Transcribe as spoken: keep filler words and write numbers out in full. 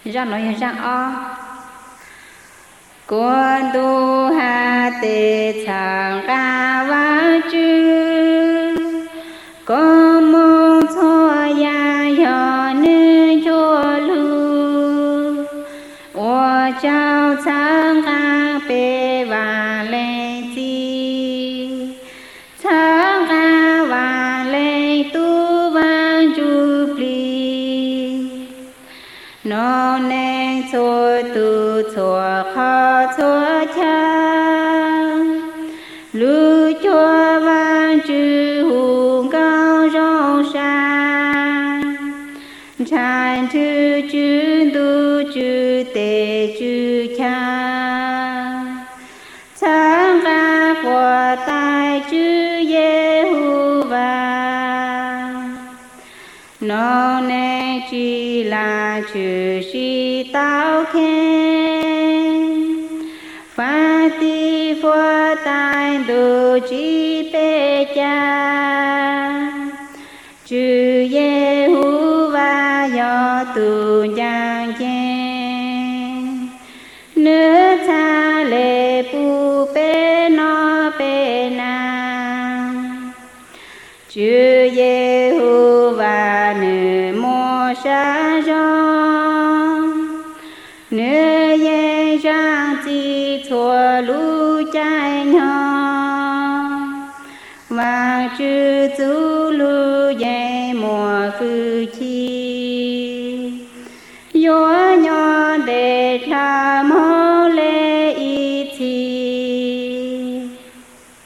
ra nói ra o quân tu hà tê chẳng ca vã chư có mong cho ya yo nữ cho lu wo chao chẳng ca bê và lê chi chẳng ca và lê tu vang chu pli nó nên cho tu cho khó cho cha lưu cho vang chư hùng cao rong xa tràn chư chư tu chư tề chư cha sáng ca của tai chư Giê-hô-va nó nên chỉ là chư sĩ tao khen phá ti phá tai đồ chỉ bê cha chư Giê-hô-va do tu giang chen nước cha lệ pu bê nó bê na chư Giê-hô-va nữ mô sa rong nữ ye rang chi thua lu chai nhỏ và chư tu lu ye mùa khư chi